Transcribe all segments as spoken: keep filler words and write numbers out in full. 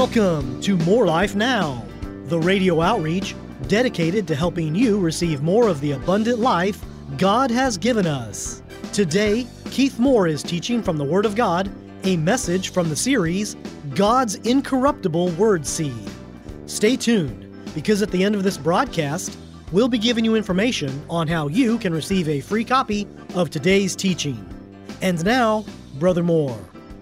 Welcome to More Life Now, the radio outreach dedicated to helping you receive more of the abundant life God has given us. Today, Keith Moore is teaching from the Word of God, a message from the series, God's Incorruptible Word Seed. Stay tuned, because at the end of this broadcast, we'll be giving you information on how you can receive a free copy of today's teaching. And now, Brother Moore.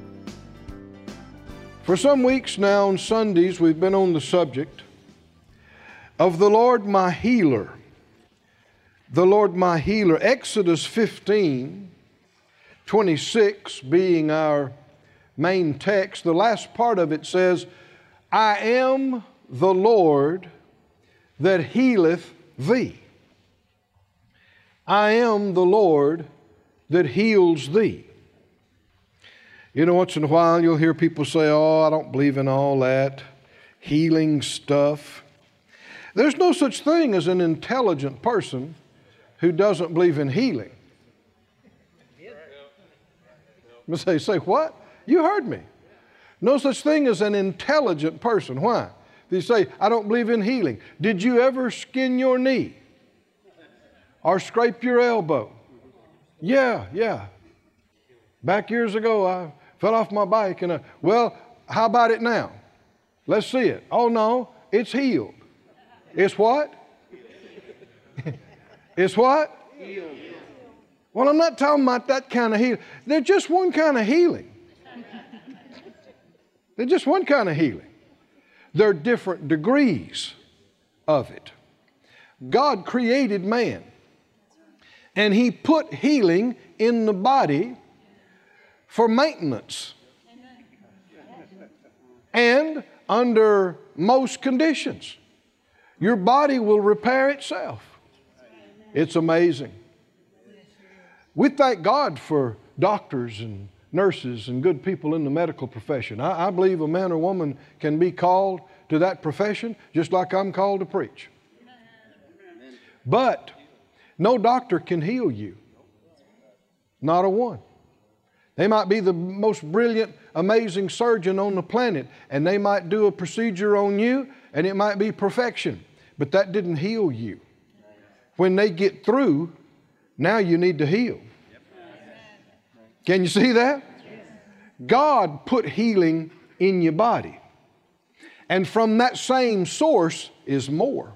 For some weeks now on Sundays, we've been on the subject of the Lord my healer. The Lord my healer. Exodus fifteen, twenty-six being our main text. The last part of it says, I am the Lord that healeth thee. I am the Lord that heals thee. You know, once in a while you'll hear people say, oh, I don't believe in all that healing stuff. There's no such thing as an intelligent person who doesn't believe in healing. You say, say what? You heard me. No such thing as an intelligent person. Why? If you say, I don't believe in healing. Did you ever skin your knee? Or scrape your elbow? Yeah, yeah. Back years ago, I fell off my bike and I, well, how about it now? Let's see it. Oh no, it's healed. It's what? It's what? Healed. Well, I'm not talking about that kind of healing. There's just one kind of healing. There's just one kind of healing. There are different degrees of it. God created man, and He put healing in the body for maintenance and under most conditions. Your body will repair itself. It's amazing. We thank God for doctors and nurses and good people in the medical profession. I, I believe a man or woman can be called to that profession just like I'm called to preach. But no doctor can heal you. Not a one. They might be the most brilliant, amazing surgeon on the planet, and they might do a procedure on you, and it might be perfection, but that didn't heal you. When they get through, now you need to heal. Can you see that? God put healing in your body, and from that same source is more.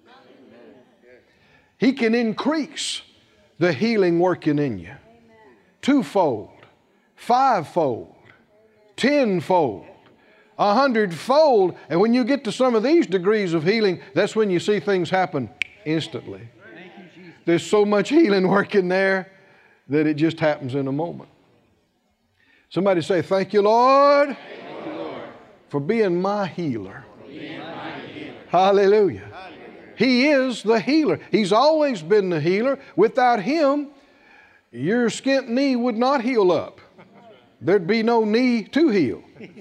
He can increase the healing working in you twofold, fivefold, tenfold, a hundredfold. And when you get to some of these degrees of healing, that's when you see things happen instantly. There's so much healing working there that it just happens in a moment. Somebody say, thank you, Lord, thank you, Lord. For being my healer. Being my healer. Hallelujah. Hallelujah. He is the healer. He's always been the healer. Without Him, your skint knee would not heal up. There'd be no knee to heal.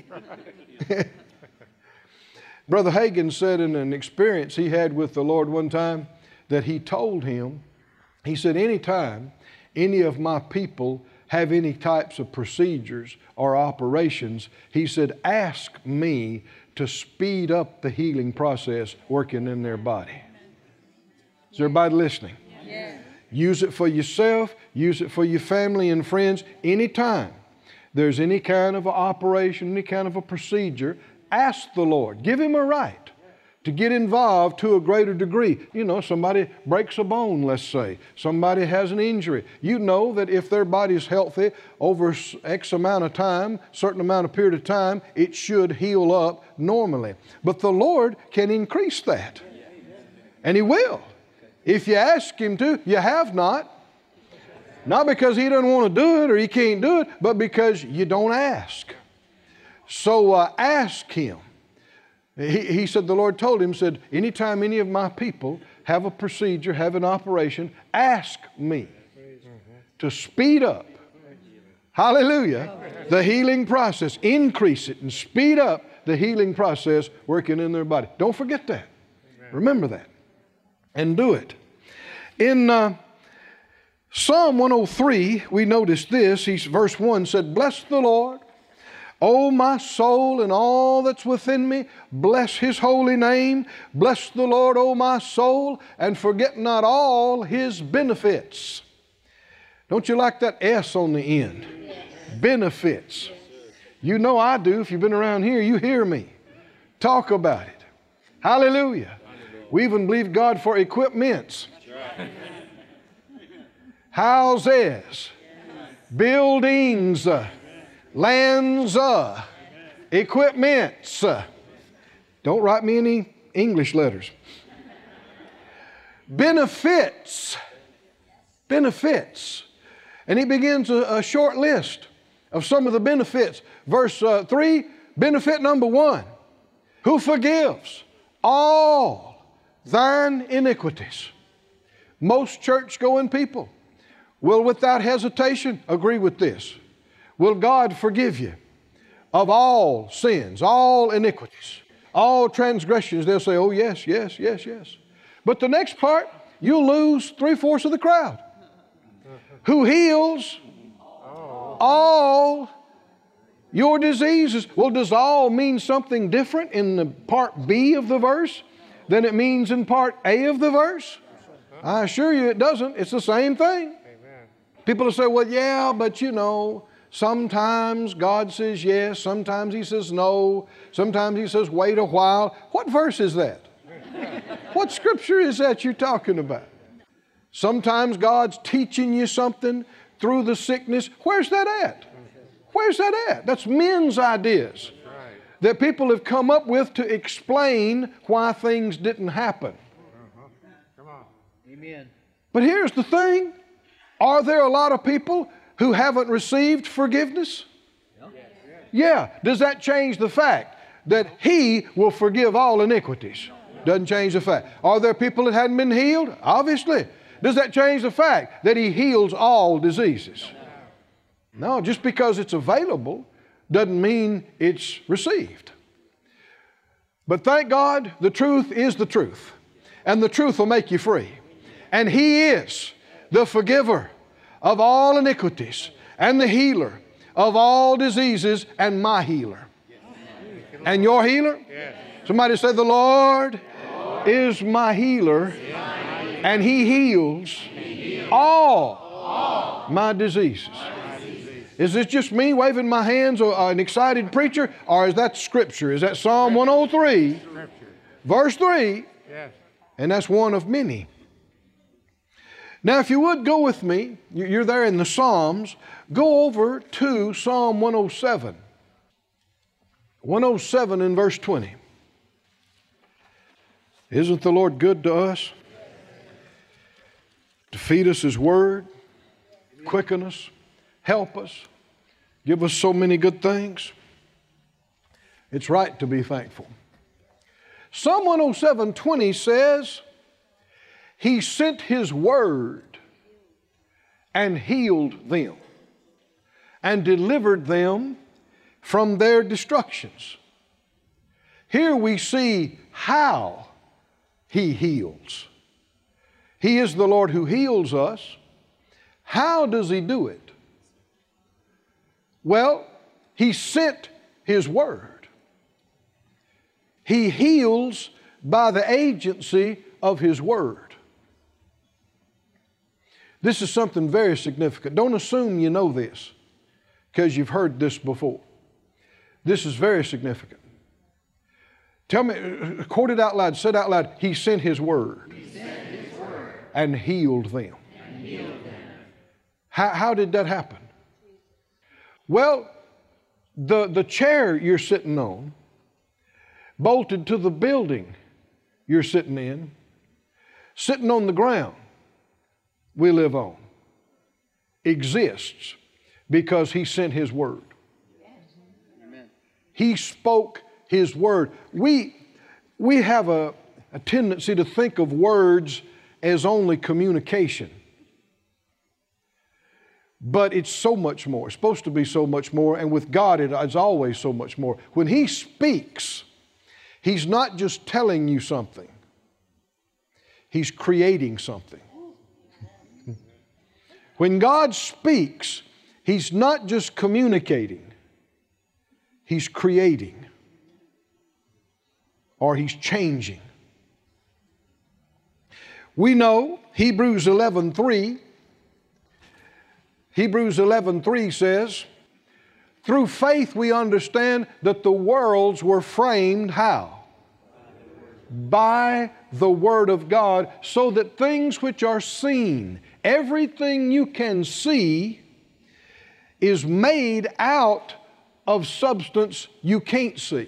Brother Hagin said in an experience he had with the Lord one time that He told him, he said, anytime any of my people have any types of procedures or operations, he said, ask me to speed up the healing process working in their body. Is everybody listening? Yes. Use it for yourself, use it for your family and friends. Anytime there's any kind of an operation, any kind of a procedure, ask the Lord. Give Him a right to get involved to a greater degree. You know, somebody breaks a bone, let's say. Somebody has an injury. You know that if their body's healthy over X amount of time, certain amount of period of time, it should heal up normally. But the Lord can increase that. And He will. If you ask Him to, you have not. Not because He doesn't want to do it or He can't do it, but because you don't ask. So uh, ask Him. He, he said, the Lord told him, said, anytime any of my people have a procedure, have an operation, ask me to speed up, hallelujah, the healing process. Increase it and speed up the healing process working in their body. Don't forget that. Remember that. And do it. In uh, Psalm one oh three, we notice this. He's, verse one said, bless the Lord, O my soul and all that's within me, bless His holy name. Bless the Lord, O my soul, and forget not all His benefits. Don't you like that S on the end? Benefits. You know I do. If you've been around here, you hear me talk about it. Hallelujah. We even believe God for equipments. Houses, buildings, uh, lands, uh, equipments. Uh, don't write me any English letters. Benefits. Benefits. And he begins a, a short list of some of the benefits. Verse uh, three, benefit number one, who forgives all thine iniquities. Most church-going people will without hesitation agree with this. Will God forgive you of all sins, all iniquities, all transgressions? They'll say, oh yes, yes, yes, yes. But the next part, you'll lose three-fourths of the crowd. Who heals all your diseases. Well, does all mean something different in the part B of the verse than it means in part A of the verse? I assure you it doesn't. It's the same thing. People will say, well, yeah, but you know, sometimes God says yes, sometimes He says no, sometimes He says wait a while. What verse is that? What scripture is that you're talking about? Sometimes God's teaching you something through the sickness. Where's that at? Where's that at? That's men's ideas that people have come up with to explain why things didn't happen. Come on. Amen. But here's the thing. Are there a lot of people who haven't received forgiveness? Yeah. Does that change the fact that He will forgive all iniquities? Doesn't change the fact. Are there people that hadn't been healed? Obviously. Does that change the fact that He heals all diseases? No, just because it's available doesn't mean it's received. But thank God, the truth is the truth. And the truth will make you free. And He is the forgiver of all iniquities and the healer of all diseases and my healer. And your healer? Somebody say, the Lord is my healer and He heals all my diseases. Is this just me waving my hands or an excited preacher, or is that Scripture? Is that Psalm one oh three, verse three? And that's one of many. Now, if you would go with me, you're there in the Psalms, go over to Psalm one oh seven. one oh seven in verse twenty. Isn't the Lord good to us? To feed us His Word, quicken us, help us, give us so many good things. It's right to be thankful. Psalm one oh seven twenty says, He sent His word and healed them and delivered them from their destructions. Here we see how He heals. He is the Lord who heals us. How does He do it? Well, He sent His word. He heals by the agency of His word. This is something very significant. Don't assume you know this because you've heard this before. This is very significant. Tell me, quote it out loud, say it out loud. He sent His word, He sent His word and healed them. and healed them. How, how did that happen? Well, the, the chair you're sitting on, bolted to the building you're sitting in, sitting on the ground we live on, exists because He sent His word. Amen. He spoke His word. We, we have a, a tendency to think of words as only communication. But it's so much more. It's supposed to be so much more. And with God, it is always so much more. When He speaks, He's not just telling you something. He's creating something. When God speaks, He's not just communicating. He's creating or He's changing. We know Hebrews eleven three. Hebrews eleven three says, through faith we understand that the worlds were framed how? By the Word of God, so that things which are seen, everything you can see, is made out of substance you can't see.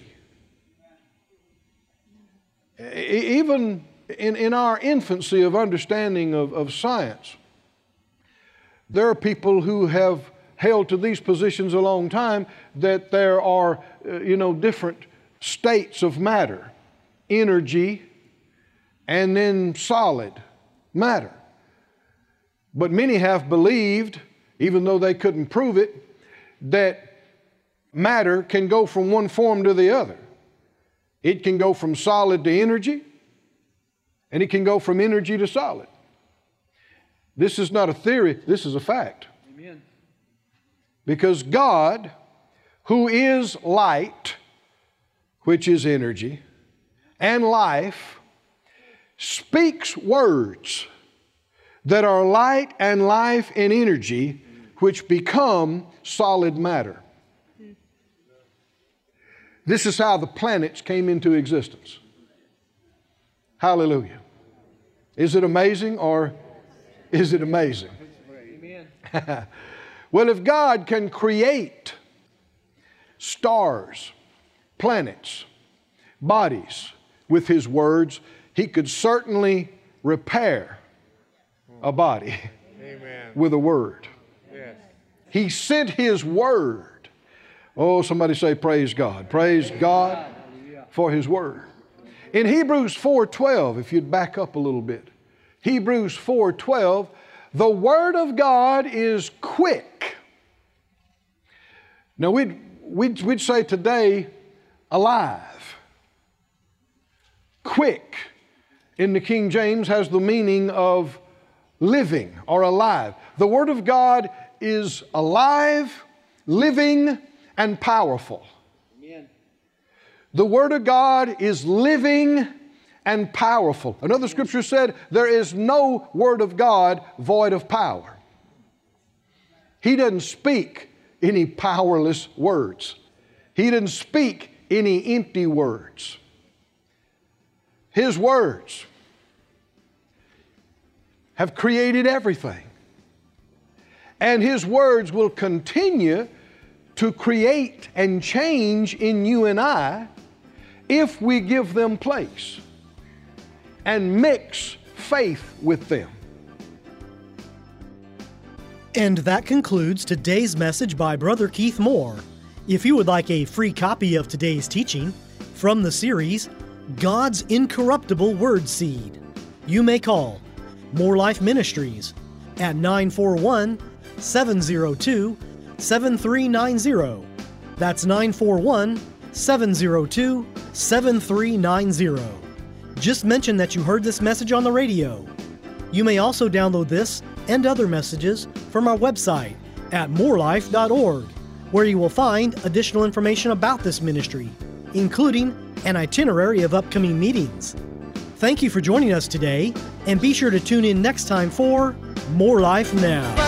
Even in, in our infancy of understanding of, of science, there are people who have held to these positions a long time, that there are, uh, you know, different states of matter, energy, and then solid matter. But many have believed, even though they couldn't prove it, that matter can go from one form to the other. It can go from solid to energy, and it can go from energy to solid. This is not a theory, this is a fact. Amen. Because God, who is light, which is energy, and life, speaks words that are light and life and energy, which become solid matter. This is how the planets came into existence. Hallelujah. Is it amazing or is it amazing? Amen. Well, if God can create stars, planets, bodies with His words, He could certainly repair a body Amen. with a word. Yes. He sent His word. Oh, somebody say praise God. Praise God for His word. In Hebrews four twelve, if you'd back up a little bit, Hebrews four twelve, the Word of God is quick. Now, we'd, we'd, we'd say today, alive. Quick in the King James has the meaning of living or alive. The Word of God is alive, living, and powerful. Amen. The Word of God is living and powerful. Another scripture said, there is no Word of God void of power. He doesn't speak any powerless words. He didn't speak any empty words. His words have created everything. And His words will continue to create and change in you and I if we give them place and mix faith with them. And that concludes today's message by Brother Keith Moore. If you would like a free copy of today's teaching from the series, God's Incorruptible Word Seed, you may call More Life Ministries at nine four one, seven zero two, seven three nine zero. That's nine four one, seven zero two, seven three nine zero. Just mention that you heard this message on the radio. You may also download this and other messages from our website at more life dot org, where you will find additional information about this ministry, including an itinerary of upcoming meetings. Thank you for joining us today, and be sure to tune in next time for More Life Now.